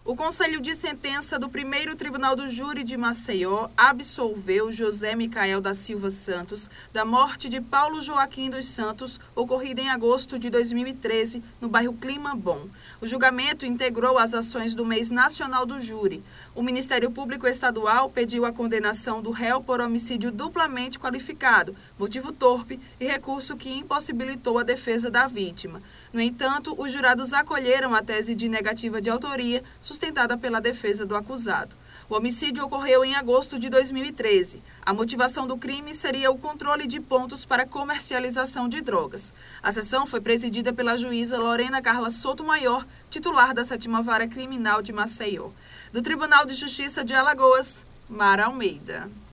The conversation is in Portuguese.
O Conselho de Sentença do Primeiro Tribunal do Júri de Maceió absolveu José Micael da Silva Santos da morte de Paulo Joaquim dos Santos, ocorrida em agosto de 2013, no bairro Clima Bom. O julgamento integrou as ações do mês nacional do júri. O Ministério Público Estadual pediu a condenação do réu por homicídio duplamente qualificado, motivo torpe e recurso que impossibilitou a defesa da vítima. No entanto, os jurados acolheram a tese de negativa de autoria, sustentada pela defesa do acusado. O homicídio ocorreu em agosto de 2013. A motivação do crime seria o controle de pontos para comercialização de drogas. A sessão foi presidida pela juíza Lorena Carla Sotomayor, titular da 7ª Vara Criminal de Maceió. Do Tribunal de Justiça de Alagoas, Mara Almeida.